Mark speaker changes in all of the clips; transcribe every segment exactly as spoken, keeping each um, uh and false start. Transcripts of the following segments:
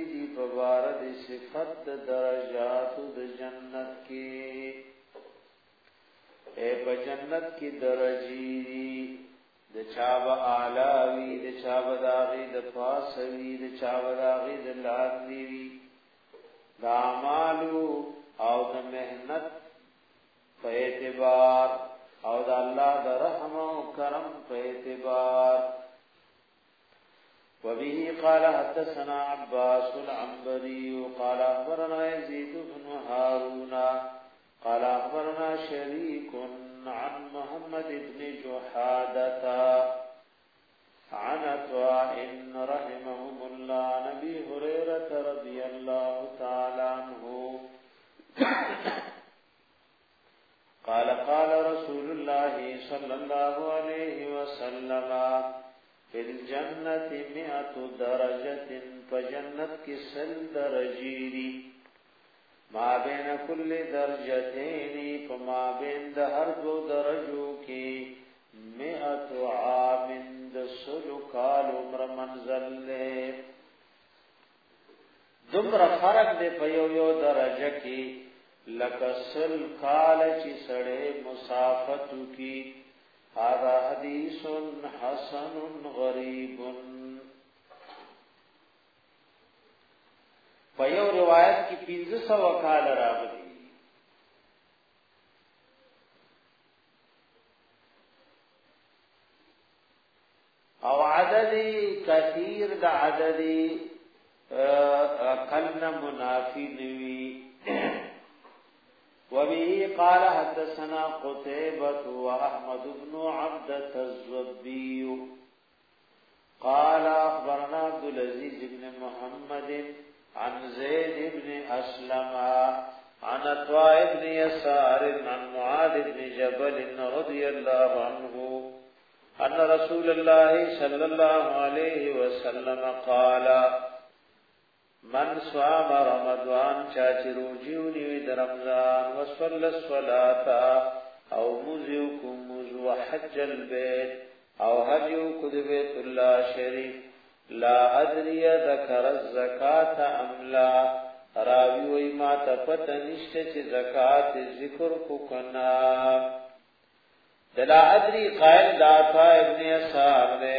Speaker 1: دی ببارد صفت درجات د جنت کی اے په جنت کی درجی د چاب اعلاوی د چاب داغی د پاسوی د چاب داغی د لاندی د اعمالو او د مهنت په اعتبار او د الله د رحم او کرم په اعتبار. وبه قال حدثنا عباس العنبري قال اخبرنا يزيد بن هارون قال اخبرنا شريك عن محمد بن جحادة عن عطاء رحمهم الله نبي هريرة رضي الله تعالى عنه قال قال رسول الله صلى الله عليه وسلم في الجنة مئة درجة فجنت کی سل درجیری ما بین کل درجتین فما بین د هر دو درجو کی مئة عام د سلو کال عمر منزل لے دمر فرق دے پیو یو درجہ کی لکسل کال چی سڑے مسافتو کی هذا حدیث حسن غریب. پیو روایت کی پینزو سو کال راغلی او عددی کثیر دا عددی قلن منافی نوی. وبه قال حدثنا قتيبة وأحمد بن عبدة الزبي قال أخبرنا عبد العزيز بن محمد عن زيد بن أسلم عن عطاء بن يسار عن معاذ بن جبل رضي الله عنه أن رسول الله صلى الله عليه وسلم قال من صام رمضان چاچ روجیونی وی در رمضان وصل الصلاة او مزیوکم مزو حج البیت او حجیو کد بیت اللہ شریف لا ادری ذکر الزکاة ام لا راوی وی ما تپت نشت چی زکاة ذکر کو کنا دلا ادری قائل داتا ابن اصحاب نے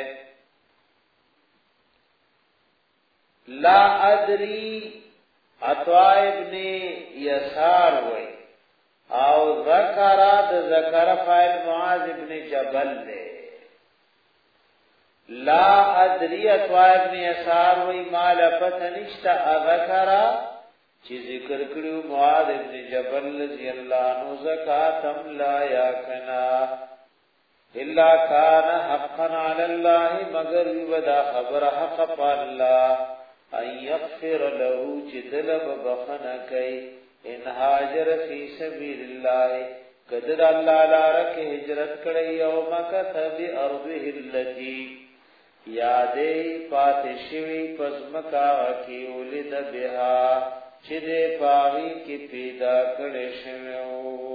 Speaker 1: لا ادری عطاء ابن یسار وی او ذکرات ذکر فائل معاذ ابن جبل دے لا ادری عطاء ابن یسار وی مال پتنشتا اذکرا چی ذکر کریو معاذ ابن جبل رضی اللہ عنہ زکاتم لا یاکنا الا کان حقا علی اللہ مگر ودا خبر حق پا اللہ ان یغفر له چدلب بخنکی ان هاجر فی سبیل اللہ قدر اللہ لارک ہجرت کڑی او مکت بی ارضه اللتی یادی پاتشوی پزمکا کی ولد بها چدے پاوی کی پیدا کڑی شویو.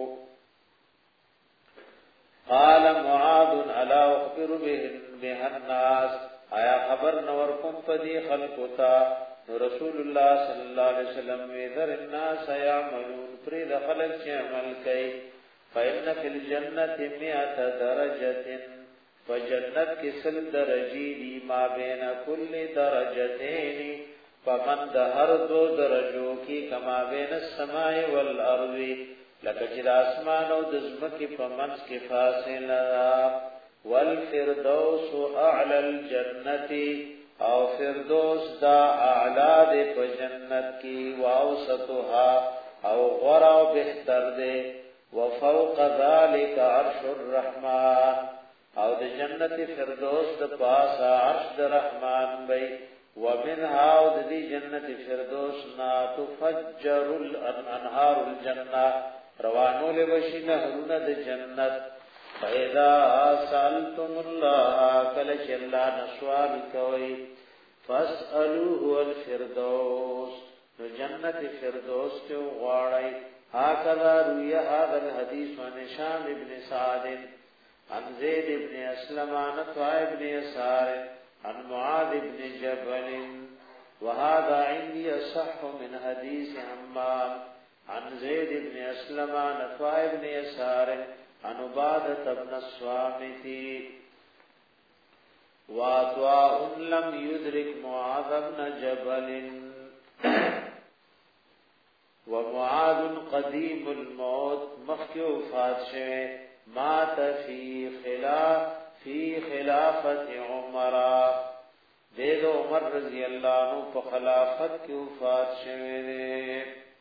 Speaker 1: قال معاذ الا اخبر بها الناس آیا خبر نور کم پدی خلقتا رسول اللہ صلی اللہ علیہ وسلم ویذر الناس یعملون پرید خلق چی عمل کئی فإن فی الجنت مئت درجت فجنت کی سل درجی دی ما بین کل درجتین فمن دہر دو درجوں کی کما بین السماء والارض لکجر آسمان و دزمکی فمنس کی فاصلہ والفردوس اعلی الجنت او فردوس دا اعلا دے پا جنت کی واوسطها او غرا و بہتر دے وفوق ذالک عرش الرحمن او دا جنت فردوس دا پاسا عرش دا رحمان بی ومنها او دا دی جنت فردوس نا تفجر الانہار الجنہ روانو لے بشی نہرون دا جنت فَإِذَا سَأَلْتُمُ اللَّهَ كَلَشِ اللَّهَ نَسْوَالِ كَوَيْ فَاسْأَلُوهُ الْفِرْدَوْسِ جنت فردوس کے غاڑی هكذا روي هذا الحديث عن هشام بن سعد عن زيد بن أسلم عن عطاء بن يسار عن معاذ بن جبل وهذا عندي صح من حديث عمام عن زيد بن اسلم عن عطاء بن يسار عن عبادة بن الصامت وعطاء لم يدرك معاذ بن جبل ومعاذ قديم الموت مخي وفات شوه مات في خلاف في خلافة عمر دید عمر رضی اللہ عنہ په خلافت کی وفات شوه.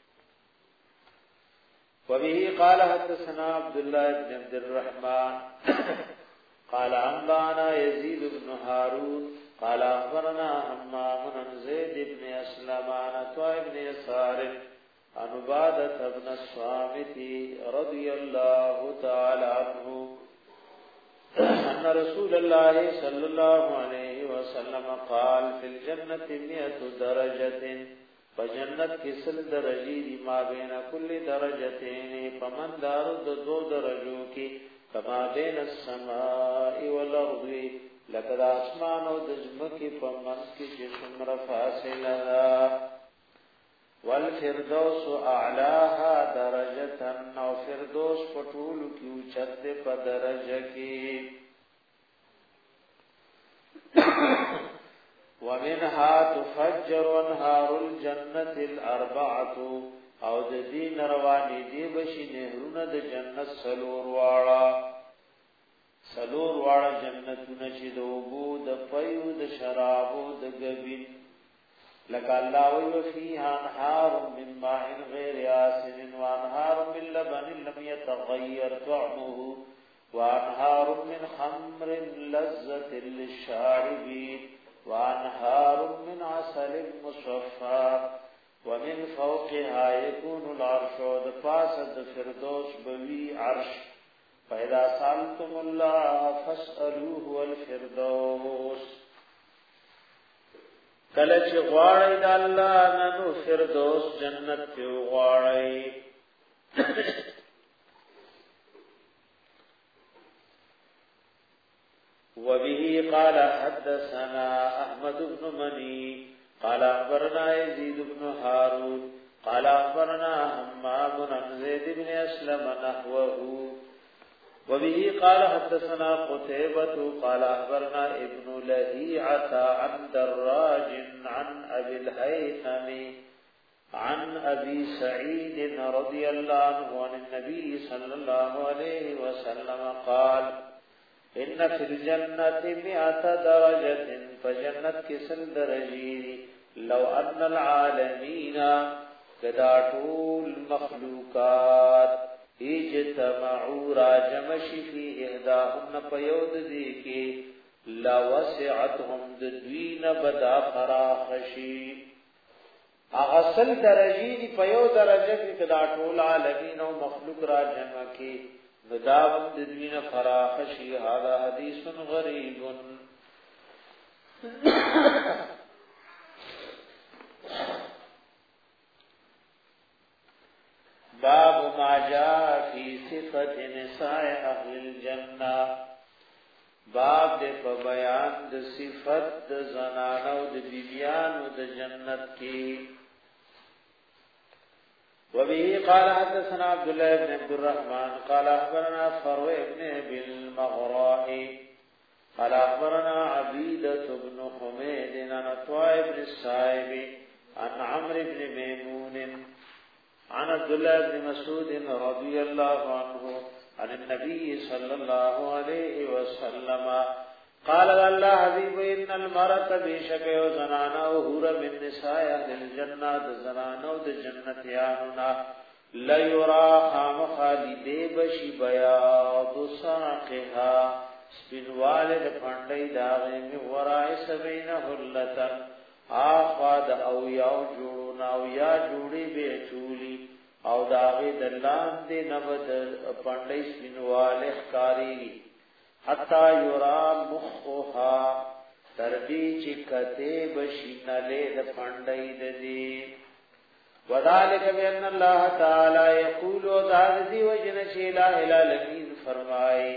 Speaker 1: وبه قال حدثنا عبد الله بن عبد الرحمن قال انبانا يزيد بن هارون قال اخبرنا حمام عن زيد بن اسلم عن عطاء بن يسار عن عبادة بن الصامت رضي الله تعالى عنه ان رسول الله صلى الله عليه وسلم قال في الجنة مئة درجة فجنت کسل درجی دی ما بین کل درجتین فمن دارو دو درجو کی فما بین السماء والارض لقد اسمان و دزمکی فمن کی جسم رفاصلہ والفردوس اعلاها درجتا او فردوس پټول کی اوچت په درجه کی ومنها تفجر انهار الجنة الاربعه او د دین رواني دی بشي نهرونه د جنت سلور واړه سلور واړه جنتونه چې د وبو د پيو د شرابو د غبین لك الله وفيها انهار من ماء غير آسن وانهار من لبن لم يتغير طعمه وانهار من خمر لذة للشاربين وانهار من عسل مصفى ومن فوقها يكون العرش ودفاسد فردوس بوي عرش فإذا سألتم الله فاسألوه والفردوس کله چې غواړی د الله نو فردوس جنت ته غواړی. وبه قال حدثنا احمد بن مني قال اخبرنا يزيد بن هارون قال اخبرنا حمام عن زيد بن اسلم نحوه. وبه قال حدثنا قتيبة قال اخبرنا ابن لهيعة عن دراج عن ابي الهيثم عن ابي سعيد رضي الله عنه عن النبي صلى الله عليه وسلم قال ان في الجنة مئة درجة فجنت كسل درجي لو ان العالمين كداتول مخلوقات اجتمعوا راجمشی فی احداهن پیود دی کی لوسعتهم دوین بدا فراخشی اغسل درجی دی پیود درجه کی کدا ټول عالمین او مخلوق راجم کی نداوم دوین فراخشی. هذا حدیث غریب. باب ما جاء في صفت نساء اهل الجنه باب دې په بیان د صفت د زنانو د بیبيانو د جنت کې. وبه قال حدثنا عبد الله بن عبد الرحمن قال اخبرنا فروه بن بالمغراء قال اخبرنا عبيدة بن حميد عن عطاء بن السائب عن عمرو بن ميمون عن عبد الله بن مسعود رضي الله عنه عن النبي صلى الله عليه وسلم قال الله حبيب ان المرأة بشك وزنانا وهور من نساء اهل الجنة زنانا ود جنتياننا لا يرى خام خالد بشي بياض ساقها سبن والد پندای داغه می ورای سبینه هلتن آخاد او یاو جوړو او یا جوړي به چولی او داغه دلان دې نبد پندای سپینواله کاری حتا یرا مخها تربی چې کته بشینله د پندای دې وذالک بان الله تعالی یقول ذی وجن شیلا الالمین فرمای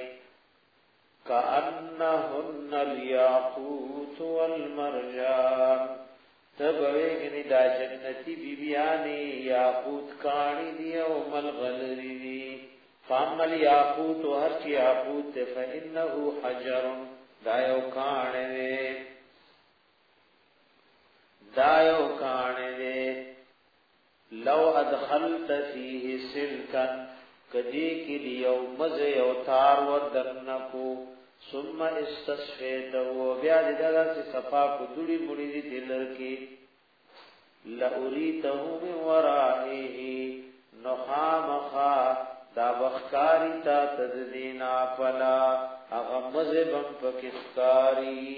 Speaker 1: کأنهن الياقوت والمرجان تبویگنی دا جنتی بی بیانی یاقوت کانی دی او ملغلری دی فامل یاقوت و هر چی یاقوت فإنہو حجرن دایو کانی دی دایو کانی دی لو ادخلت فیه سلکن کدی کی دیو مز یو تار وردنکو ثم استصفیتو بیا دغه چې صفا کو دوړي مړي دي دلر کې لوریته من ورائه نخامخا دا بخکاری تا تدینا فلا اغمز بم پکستاری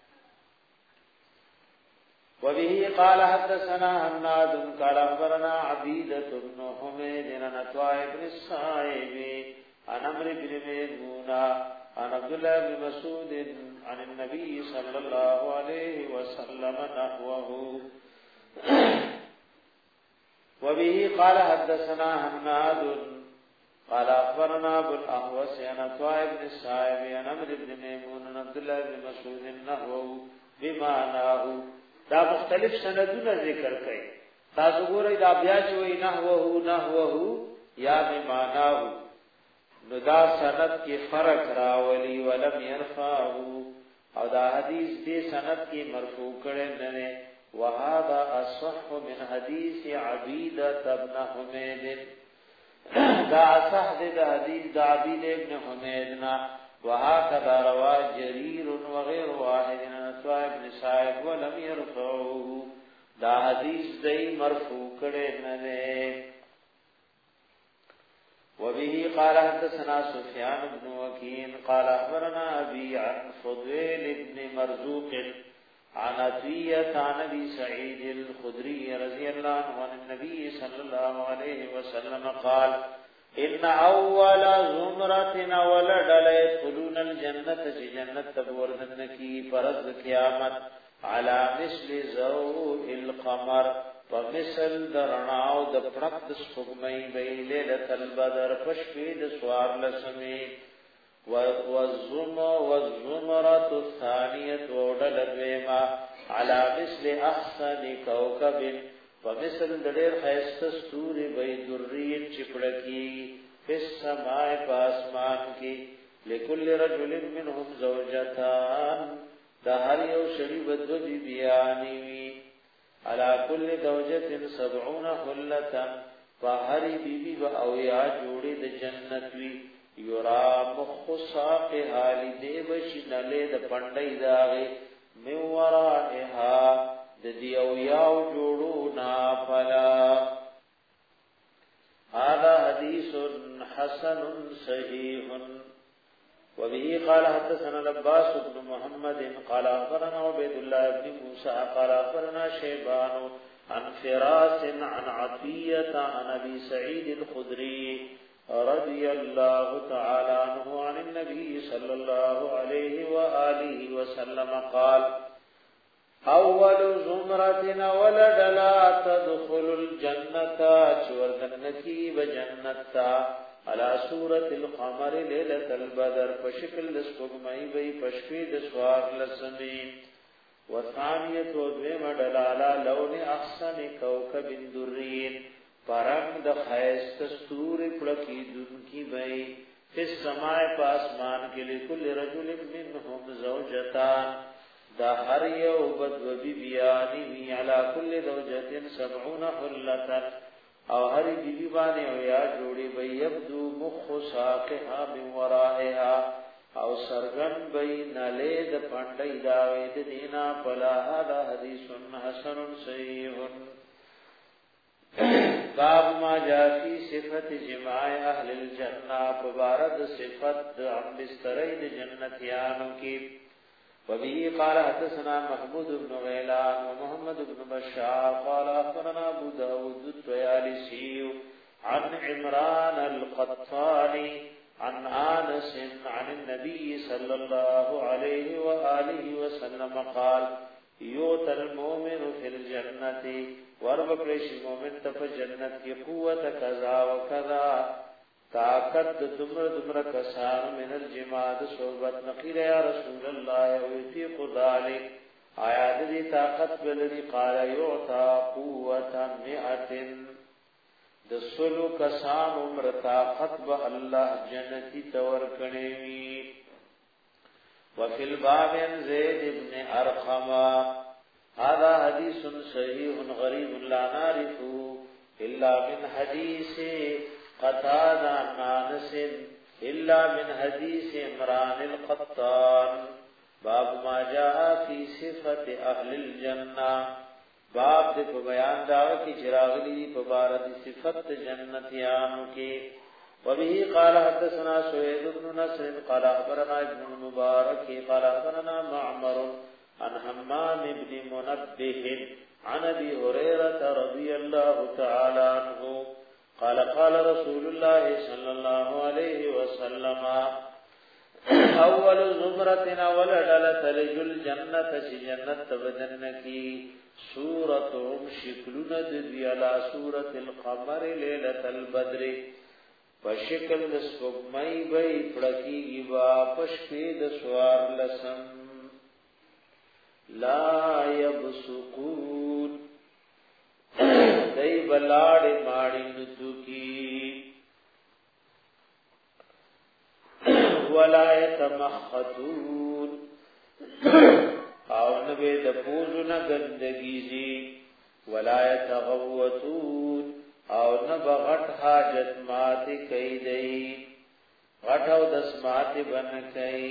Speaker 1: وبه قال حدثنا حناد قال اخبرنا عبيدة بن حميد عن عطاء بن الصائب عن عمرو بن ميمونة عن عبد الله بن مسعود عن النبي صلى الله عليه وسلم نحوه وبه قال حدثنا حناد قال اخبرنا ابو الاحوص عن عطاء بن الصائب عن عمرو بن ميمونة عن عبد الله بن مسعود نحوه بمعناه دا مختلف سندونه ذکر کړي تاسو ګورئ دا بیا چې وای نحوه نحوه یا بمعناه نو دا سند کې فرق راولي ولم يرفعه او دا حدیث دې سند کې مرفوع کړي نه وهذا اصح من حديث عبيدة بن حميد دا اصح دې د حدیث د عبید ابن حمید نا وهكذا رواه جرير وغير واحد عن صاحب بن صاحب ولم يرفعه دا حدیث دې مرفوع کړي نه وبه قال حدثنا سفيان بن وكيع قال اخبرنا ابي عن فضيل بن مرزوق عن عطية عن ابي سعيد الخدري رضي الله عنه عن النبي صلى الله عليه وسلم قال ان اول زمرة ولد يدخلون الجنة جنة تبوردن کی فرض قیامت على مثل ضوء القمر فمثل درناو د پړق د سپوږمۍ وی ليله البدر پشپې د سوار لسمې والزم والزمرة الثانية ودل دویما على مثل احسن كوكب فمثل دلیر خیست ستوری بی درین چپڑکی فی السماع پاسمان کی لکل رجل منهم زوجتان دا هر یو شری بدو بی بیانیوی على كل زوجة سبعون حلتا فهری بی بی با اویا جوڑی دا جنتوی یرا مخ ساق حالی دیوشی نلی دا پندی داغی من ورائها دیو یاو جوړو نا فلا هذا حديث حسن صحيح وبه قال حدثنا العباس بن محمد قال اخبرنا عبيد الله بن موسى قال اخبرنا شيبان عن فراس عن عطية عن ابي سعيد الخدري رضي الله تعالى عنه عن النبي صلى الله عليه واله وسلم قال اول زمرتنا ولد لا تدخل الجنة چوردنکی بجنتا على سورة القمر ليلة البدر پشکل دسپگمئی بی پشپی دسوار لسمی وثانیت و دویم دلالا لون احسن کوکب درین پرنگ د خیست ستور پڑکی دن کی بی فی السماع پاسمان کے لکل رجل منهم زوجتان دا هر یو بدو بی بیانی وی علا کل زوجت سبعون حلتا او هر بی بی بانی او یا جوڑی بی یبدو مخ ساقها من ورائها او سرگن بی نلید پندی داوید دینا پلا هذا حدیث حسن صحیح باب ما جا فی صفت جماع اہل الجنہ پبارد صفت عن بسترین جنتیانوں کی وبه قال حدثنا محمود بن غيلان ومحمد بن بشار قال اخبرنا ابو داود الطيالسي عن عمران القطاني عن انس عن النبي صلى الله عليه واله وسلم قال يؤتى المؤمن في الجنه وربكرش مؤمن تف جنت کی قوت كذا وكذا طاقت دمر دمر کسان من الجماد صحبت نقیل یا رسول اللہ ویتیق ذالک آیا دې طاقت بلري قال یعطا قوت مئه د سلو کسان عمر طاقت به الله جنتی تور کړي وي وفي الباب زيد بن ارقم هذا حديث صحيح غريب لا نعرفه الا من حديث قتادة عن انس الا من حديث عمران القطان باب ما جاء في صفه اهل الجنه باب دې په بیان دا کې چراغلی په بار دي صفت جنتیانو کې وبه قال حدثنا سويد بن نصر قال اخبرنا ابن المبارك قال اخبرنا معمر عن حمام بن منبه عن ابي هريره رضي الله تعالى عنه قال قال رسول الله صلى الله عليه وسلم اول زمرتنا ولدل تلج الجنه جنت بدنکی سورتهم شکلون ددوی علا سورت القمر لیلت البدر پشکل دسپگمئی بئی پڑکی گیبا پشپید سوار لسم لا یبسقون دی بلاڑ ماڑی ندو کی ولا یتمخطون او نبی د پوزونه گندگی زی ولا یتغوتون او نب غټ حاجت مات کئی دی غټ او دس مات بن کئی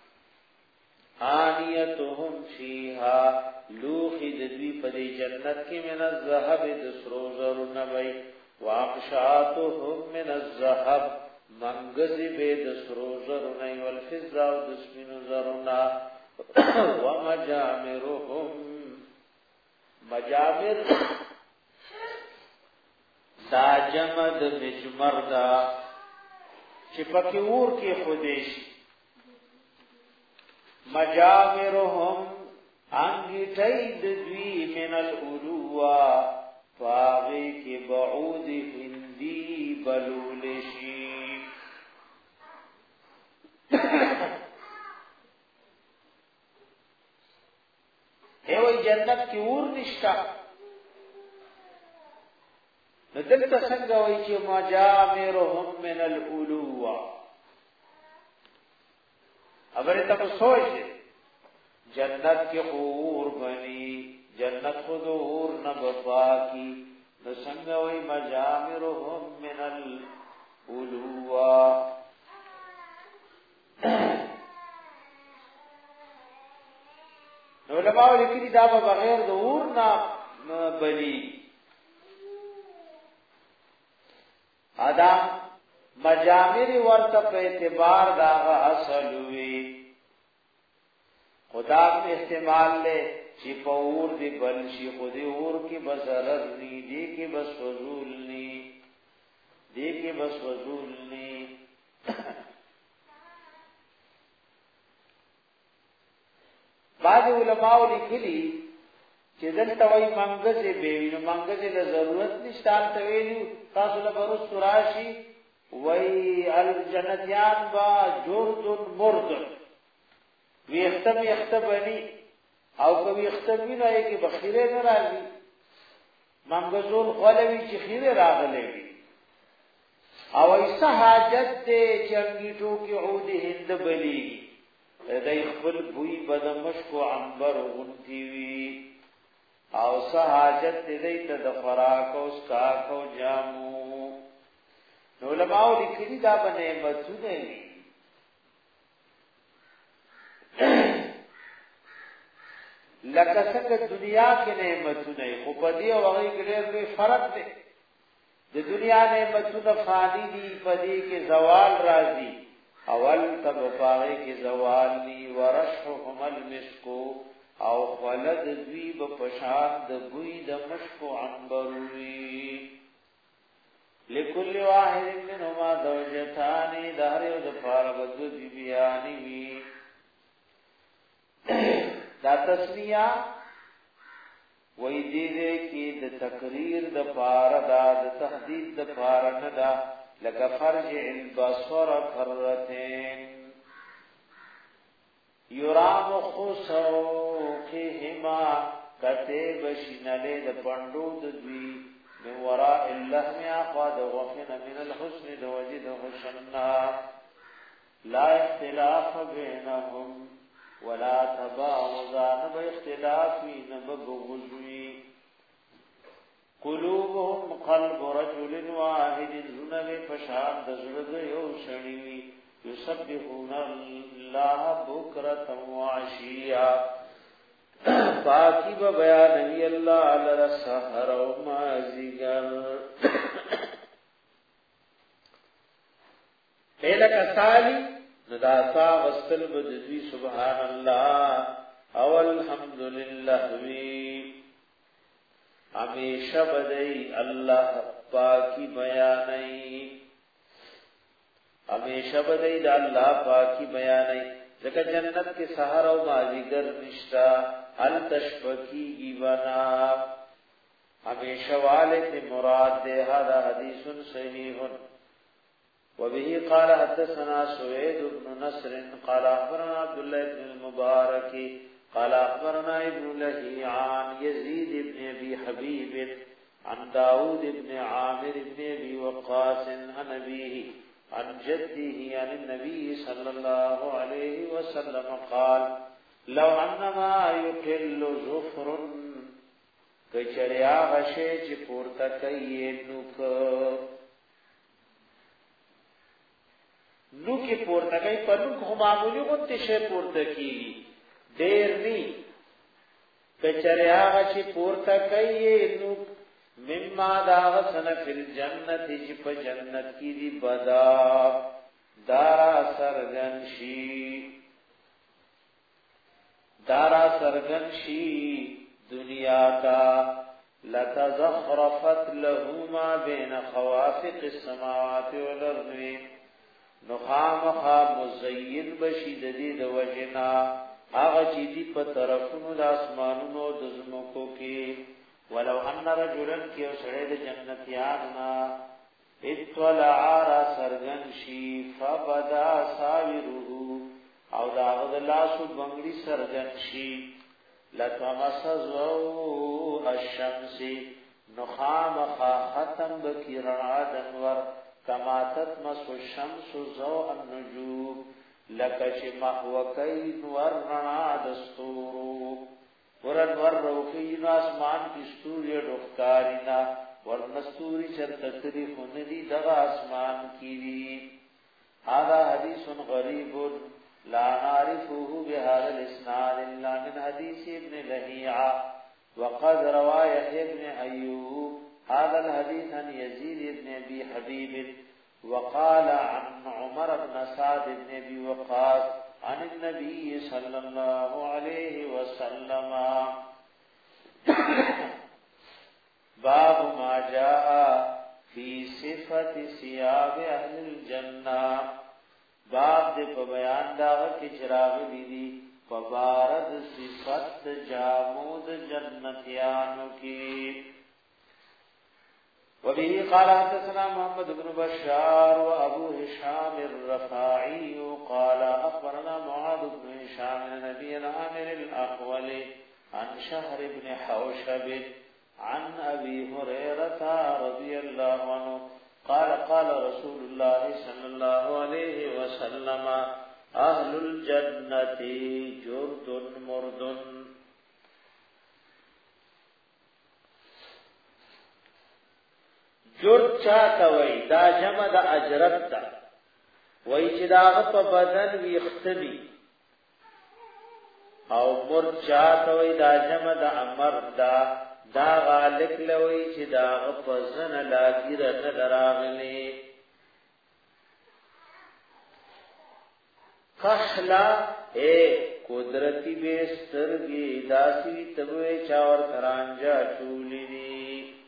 Speaker 1: آنیتهم فیها لوخی ددوی پدی جنت کی من الزہب دسرو زرو نبی واقشاتهم من الزہب منگزی بے دسرو زرو نی والفزا و دسمین زرو نا ومجامرهم مجامر دا جمد مجمر دا چپکی اور کی خودش مجامرهم انگیٹید دوی من الالوہ فاغی کی بعود ہندی بلولشی ایوی جنت کی اور نشتا ندلتا سنگوی چی مجامرهم من الالوہ ابری تک سوچ دے جنت کی خور بنی جنت خود اور نبپا کی نسنگوی مجامرهم من الالوہ علماء لیکلی دا بغیر د اور نه بلی ادا مجامر ورته په اعتبار دا اصل وی خدا په استعمال له چې په اور دی بل شي خو دی اور کې بزرر ني دی کې بس فضول ني دی کې بس فضول ني بعض علماء لیکلي چې دلته وایي منګزه به وینو منګزه د ضرورت نشته ته ویلو تاسو له ورس راشي وای الجنتیان با جرد مرد وی اختم یختبنی او کوي اختبنی نه کی بخیره نه راځي منګزون خلوی چې خیره راغلي او ایسه حاجت دې چنګیټو کې عود هند بلی دای خپل بوی بدمشک او عنبر غنتی وی او سہاجت دې ته د فراق او سکاک او جامو نو علماء لیکلي دا باندې مڅونه وی لکه څنګه دنیا کې نعمتونه خو په دې او هغه کې ډېر لوی فرق دی د دنیا نعمتونه فانی دي په دې کې زوال راځي اول تب پاره کې زوال ني ورشهم المسکو او خلد دوی بپشان د بوی د مشکو عنبروی لکل واحد منهما زوجتانی دهر یو د پاره بدو بی بیانی وی دا تسنیه وای دې دې کې د تقریر د پاره دا د تهدید د پاره نه دا لکه فرج البصر کرتين یرام خسوقهما کته بشینله د پندو د دوی من وراء اللحم اقاد وفن من الحسن دوجد حسننا لا اختلاف بينهم ولا تباغضا نب اختلافی نب بغضوی قلوبهم قلب رجل واحد زنب فشان دزرد یو شنیوی یسبحون اللہ بکرتا وعشیا پاکی با بیانوی اللہ علی سحر و مازگر ایلک سالی نداسا غسل بدوی سبحان اللہ او الحمدللہ وی ہمیشہ بدئی اللہ پاکی بیانئی ہمیشہ بدئی دا اللہ پاکی بیانئی ذکر جنت کے سحر و مازگر نشتا حل تشفکی گیبنا ہمیشہ والد مراد دے هذا حدیث صحیح وبه قال حدثنا سوید بن نصر قال اخبرنا عبداللہ بن المبارک قال اخبرنا ابن لہی عن یزید بن ابی حبیب عن داود بن عامر بن ابی وقاص عن ابیه عن جده عن النبي صلى الله عليه وسلم قال لو انما يقل ظفر کچریا غشه چې پورته کوي نوک نوکی پورته کوي په نوک هم معمولی غونته شی پورته کیږي ډیر نی کچریا غشه پورته کوي نوک مما داغ سن فی الجنت چې په جنت کې دی بدا دارا سرگنشی دارا سرگنشی دنیا کا لتزخرفت له ما بین خوافق السماوات والارض نخامخا مزین بشید دی د وجنا هغه چې دی په طرفونو د اسمانونو د زمکو کې ولو ان رجلا کیو سړی د جنتیاننا اطلع را سرگنشی فبدا ساوره او داغ د لاسو بنگړي سرگنشی لتمسزو الشمس نخامخا ختم بکرنا دنور کما تتمس الشمس زو النجوم لکش محوکی نور رنا دستورو ورن ور روخین آسمان کی ستوری ڈخکارینا ورنستوری چر تکریف ندی دغا آسمان کی دی هذا حدیث غریب لا نعرفه بهذا الاسناد الا من حديث ابن لهيعة وقد روى يحيى بن ايوب هذا الحديث عن يزيد بن ابي حبيب وقال عن عمر بن سعد بن ابي وقاص عن النبي صلى الله عليه وسلم باب ما جاء في صفة ثياب اهل الجنة باب دے پا بیان داغا کی چراغ دیدی پا بارد صفت جامود جنتیانو کی وبه قال حدثنا محمد بن بشار وابو هشام الرفاعي قال اخبرنا معاذ بن هشام نبي عامر الاحول عن شهر بن حوشب عن ابي هريره رضي الله عنه قال قال رسول الله صلى الله عليه وسلم اهل الجنه جرد مرد جرد چاته وای دا جمع د اجرت دا وای چې داغه په بدن ویختلی او مرد چاته وای دا جمع د امر دا دا غالک لوی چې داغه په زن لاګیر نه دراغلی کحلا اے قدرتی بیسترگی داسی تبوی چاور ترانجا چولی دی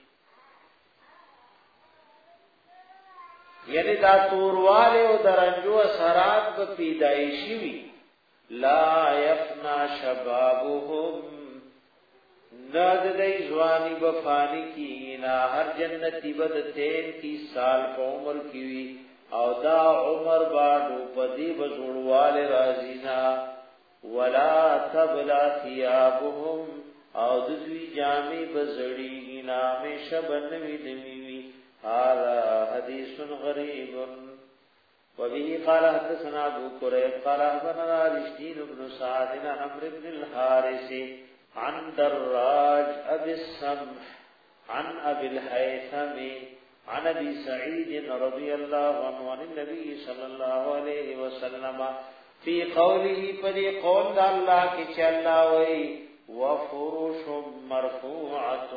Speaker 1: یعنی دا تورواله او درنجو اثرات په پیدایشی وی لا یفنا شبابهم ناد دای ځواني بفانی کی نا هر جنتی بد تینتیس سال په عمر کی وی او دا عمر باندې پدی بزړواله رازینا ولا تبلا ثيابهم او دوی جامې بزړیږي نامه شبنوي دمیوي هذا حديث غريب. وبه قال حدثنا ابو كريب قال اخبرنا رشدين بن سعد عن عمرو بن الحارث عن دراج ابي السمح عن ابي الهيثم عن ابي سعيد رضي الله عنه عن النبي صلى الله عليه وسلم في قوله فدي قول الله کی چلا وئی وفرش مرفوعه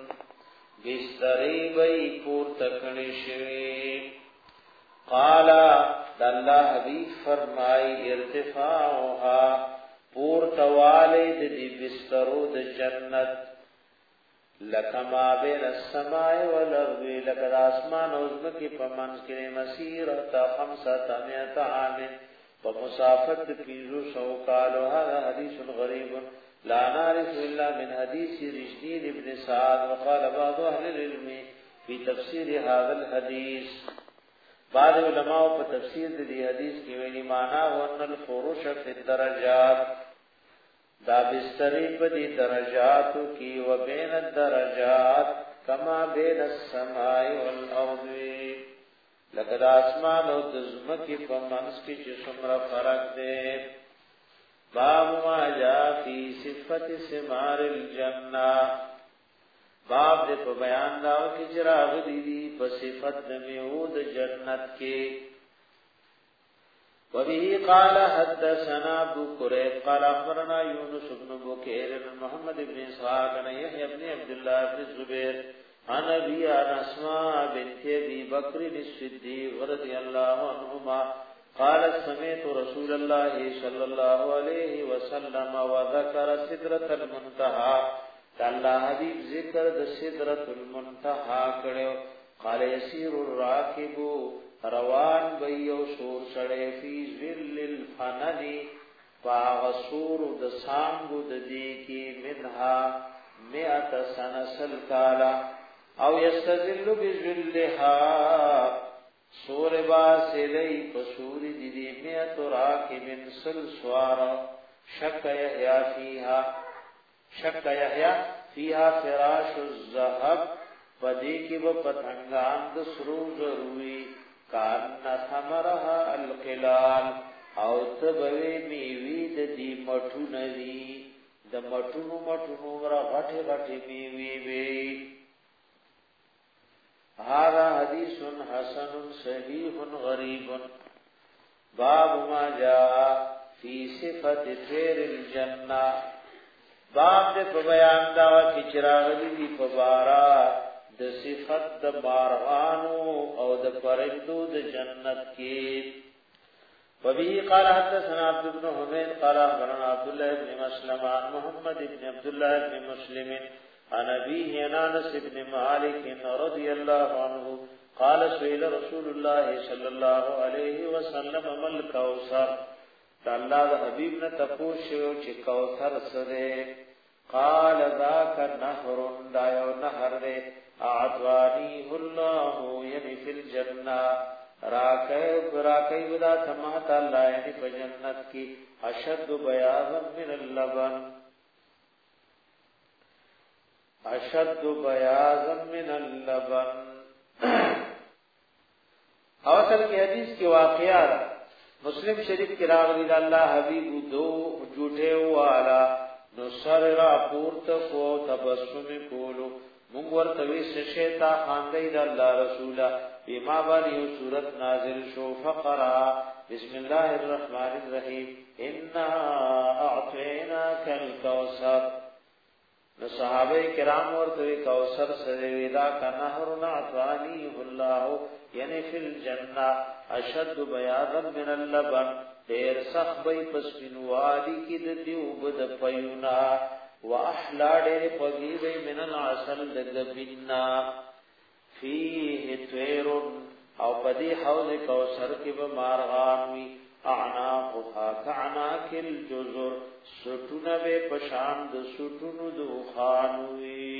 Speaker 1: بستری بئی پور تکڑی شوی. قال الله حبیب فرمائی ارتفاعها پور توالی دی بسترو د جنت لکما بین السماء والارض لکد آسمان عظمکی پمنز کری مسیرت خمسة مئت عام ومسافت پیزو سو کالو. هذا حدیث غریب لا نعرف الا من حديث رشدين ابن سعد. وقال بعض اهل العلم في تفسير هذا الحديث بعض علماء په تفسیر د دې حدیث کې ویلي معنا ون الفروش فی الدرجات دا بستری په دې درجاتو کې و بین الدرجات کما بین السماء والارض لکه د اسمان او د ځمکې په منځ کې چې څومره فرق دی. باب ما جاء فی صفت ثمار الجنہ باب دې په بیان دا چې چراغ دي دي په صفت د میوه د جنت کې. وبه قال حدثنا ابو كريب قال اخبرنا يونس بن بكير بن محمد بن اسحاق عن يحيى بن عبد الله بن الزبير عن ابي اسماء بنت ابي بكر الصديق رضي الله عنهما قال سمعت رسول الله صلى الله عليه وسلم وذكر سدرة المنتهى. الله حبيب ذکر د سدرة المنتهى کړو. قال يسير الراكب روان بيو سور سړې فی ذل الفنن فاغسور د سانګو د دې کې منها مئات سنسل کالا او يستذل بذلها سور با سلی پسوری دی دی میت راکب سل سوارا شک یحیا فیها شک یحیا فیها فراش الزہب پدی کی با پتنگان دسرو ضروری کارنا ثمرها القلال او تبوی میوی دی مٹو ندی د مٹونو مٹونو را غٹی غٹی میوی بی. هذا حديث حسن صحيح غريب. باب ما جاء في صفة خير الجنة باب دې په بیان دا چې چراغ دې په بارا د صفت د بارغانو او د پرندو د جنت کې. وبه قال حدثنا عبد بن حميد قال اخبرنا عبد الله بن مسلم عن محمد بن عبد الله بن مسلم عن أبيه أنس بن مالك رضي الله عنه قال سئل رسول الله صلى الله عليه وسلم ما الكوثر. الله د حبيب نه تپوس شو چې کوثر سره. قال ذاك نهر دا یو نهر دی اعطاني الله يعني في الجنه راکه راکه ودا سمات الله یعنی په جنت کې اشد بیاضا من اللبن اشد بیاضا من اللبن. اوصل کی حدیث کی واقعات مسلم شریف کی راغلی اللہ حبیب دو جوٹے والا نصر را پورت کو تبسم کولو منگور تویس شیطا خاندید اللہ رسولا بیما بانی صورت نازل شو فقرا بسم اللہ الرحمن الرحیم انا اعطیناک الکوثر. نو صحابه کرام ورته کوثر سره ویلا کنهر نعطانی الله یعنی فی الجنه اشد بیاضا من اللبن ډیر سخت به پسپینوالی کی د دیوب د پيونا واحلا ډیر پگی به من العسل د بنا فيه طير او پدی حوض کوثر کې به مارغان وی اعناقها كعناق الجزر سټونه به پشان د سټونو د خانوي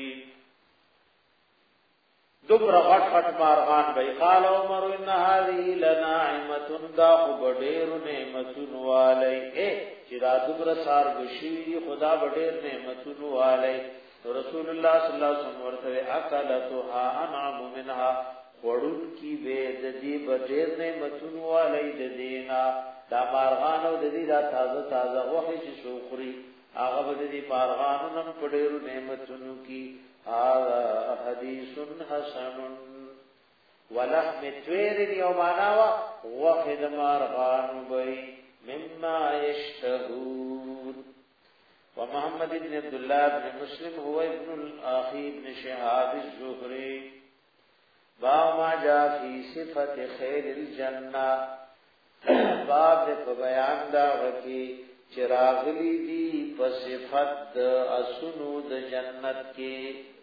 Speaker 1: دوبر غټ غټ مارغان به. قال عمر ان هذه لناعمه دا خو ډېر نعمتون والی. اے چې دا دومره سار بشي خدا بډیر نعمتونو علی رسول الله صلی الله علیه وسلم ورته اکلتها انعم منها وړون کی به د دې بډیر نعمتونو علی د دینا دا مارغان او د دې دا تازه تازه وحی چې شوخري هغه د دې مارغانو نن پډیرو نعمتونو کی حدیث حسن ولحم طير يومانا وخد مارغان بي مما يشتهون. ومحمد بن عبد الله بن مسلم هو ابن الأخي بن شهاب الزهري باب ما جاء في صفة خير الجنة باب په بیان دا وکي چراغلی دی په صفت اسونو د جنت کې.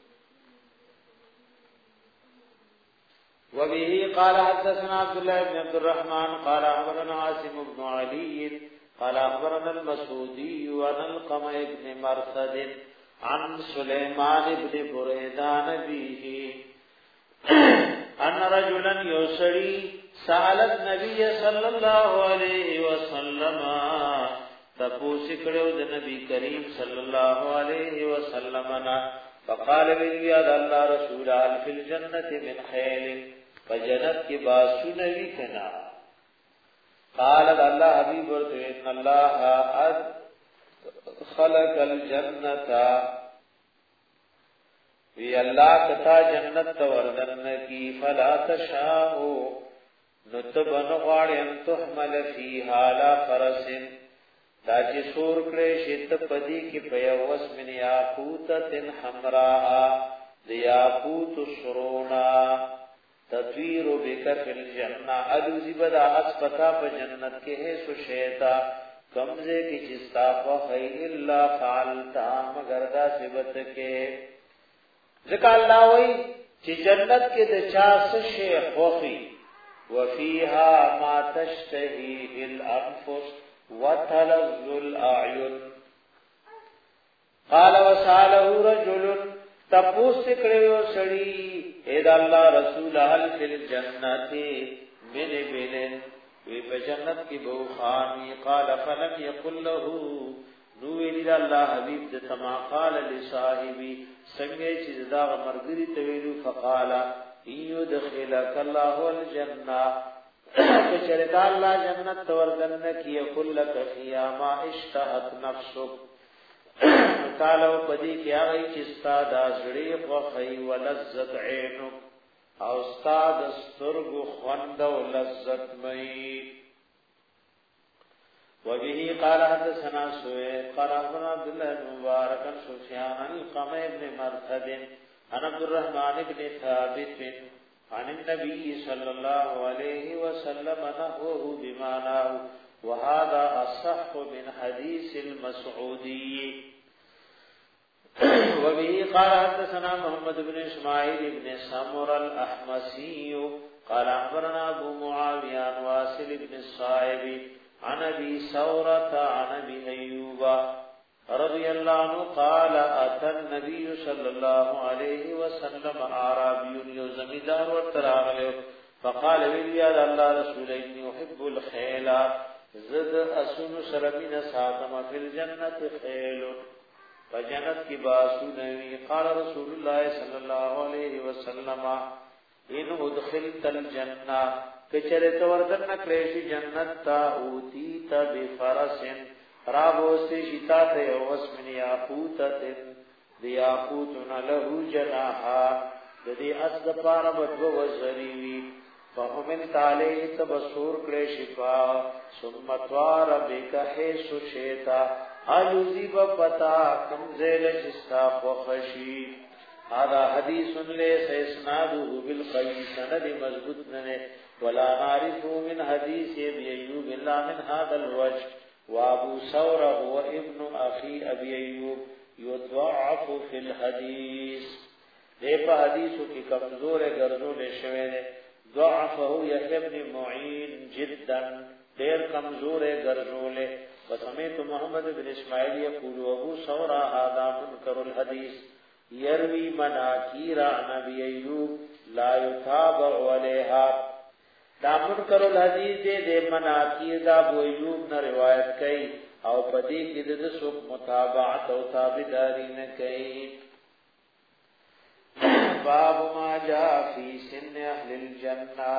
Speaker 1: وبه قال حدثنا عبد الله بن عبد الرحمن قال أخبرنا عاصم بن علي قال أخبرنا المسعودي عن القمع بن مرثد عن سليمان بن بريدان به أن رجلا يسري سأل النبي صلى الله عليه وسلم تپوس کړو د نبی کریم صلی الله علیه وسلم فقال يا الله رسول الله في الجنة من خيل فجنت کی باسونه وی کنا قال الله حبیب ورته ان الله خلق الجنه وی الله کتا جنت وردن کی فلا تشاء نتبن غاړي ان تحمل فيها لا فرس دا چې سور کړي شت پدی کی پیوس من یاقوتن حمراء دیاقوت سرونا تطویر بک فی الجنہ ادوزی بدا اسپتا پا جنت کے ہے سو شیطا کمزے کی چستا فخی اللہ فعلتا مگر دا سبت کے ذکر اللہ وی چی جنت کے دچاس شیخ وخی وفیہا ما تشتہیہ الانفس وتلذ الاعین قال وسالہ رجل تپوس کړو سړی اے دا الله رسول هل فی الجنت من بن وی په جنت کې بو خانی قال فلم يقل له نو ویل الله حبیب د تما قال لصاحبی څنګه چې دا مرګری ته ویلو فقال يدخلك الله الجنه کچره الله جنت ورغن کی کلک فیا ما اشتهت نفسک قالو پدی کی هغه چې استاد ازړي خوخی ولذت عینو او استاد سترګو خوند او لذت مئی. وبه قال حدثنا سويد قال ابن عبد الله بن مبارك عن سفيان عن القمع بن مرثد عن عبد الرحمن بن ثابت عن النبي صلى الله عليه وسلم نحوه بمعناه وهذا اصح من حديث المسعودي. وبه قال حدثنا محمد بن اسماعيل بن سمر الاحمسي قال اخبرنا ابو معاويه عن واصل بن الصائب عن ابي ثورة عن ابي ايوب رضي الله عنه قال اتى النبي صلى الله عليه وسلم اعرابي يزمدار وتراغله فقال يا الله رسول اني احب الخيل زد اسن سرمين ساتم في الجنه خيل فجنت کی باسو نوی قال رسول الله صلی الله علیه وسلم ان ادخلت الجنه کچره توردن کلیشی جنت تا اوتی تا بفرس رابو سے شتا ته واسمن یاقوتت دیاقوتن له جناحا ددی اسد پار بدو وزریوی فهمن تعالی تبصور کلیشی پا ثم توار بک حیث شیتا الوزی بپتا کمزیل جستا خوخشی. هذا حدیث لیس اسناده بالقوی سند مضبوط ننے ولا نعرف من حدیث ابی ایوب الا من هذا الوجه وابو ثور هو ابن اخی ابی ایوب یضعف فی الحدیث دے پا حدیثو کی کمزور گرزول شوئے ضعفه یحیی بن معین جدا دیر کمزور گرزول. وسمعت محمد بن اسماعیل يقول ابو ثورة هذا منكر الحديث يروي مناكير عن ابي ايوب لا يتابع عليها دا منكر الحديث دے دے مناكير دا ابو ايوب نے روایت کئی او پدې کې د څوک متابعت او تابعداري نه کوي. باب ما جاء فی سن اهل الجنه،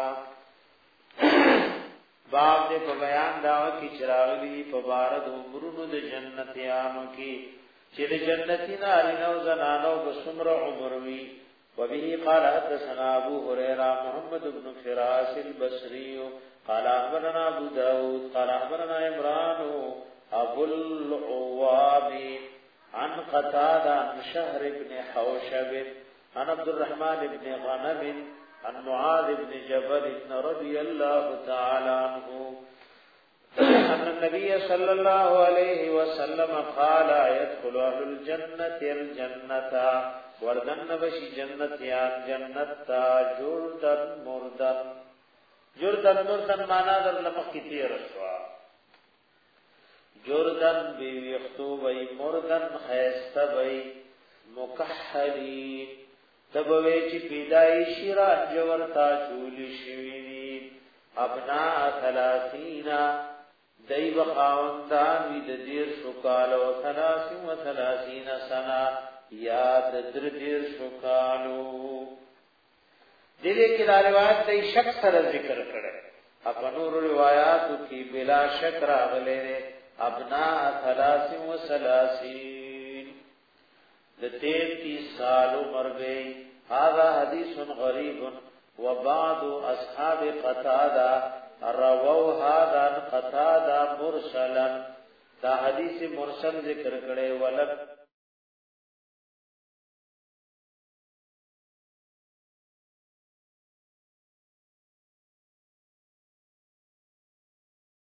Speaker 1: باب دې په بیان دا کې چراغلی په بار د عمرونو د جنتیانو کې چې د جنتی نارینه او زنانو په څومره عمر وي. وبه قال حدثنا ابو هريره محمد بن فراس البصري قال اخبرنا ابو داود قال اخبرنا عمران ابو العواب عن قتاده عن شهر بن حوشب عن عبد الرحمن بن غنم عن معاذ بن جبل رضي الله تعالى عنه أن النبي صلى الله عليه وسلم قال يدخل أهل الجنة الجنة وردن بشي جنتيان جنتا جردن مردن. جردن مردن مانا در لمخ کی تیر شوا. جردن بیویختو بی مردن خیست بی مکحلی تبوی چی پیدایشی را جورتا چولی شویدی. ابناء ثلاثینا دی بخاوندان وید دیر شکالو ثلاثی و ثلاثین سنا یاد در دیر شکالو. دیدے کی دا روایت دی شک سر ذکر کرے اپنور روایاتو کی بلا شک راغلے دے ابناء ثلاثی و ثلاثین تینتیس سال عمر گئی. هذا حدیث غریب وبعض اصحاب قتادہ رووا هذا قتادہ مرسلا، دا حدیث مرسل ذکر کرے ولم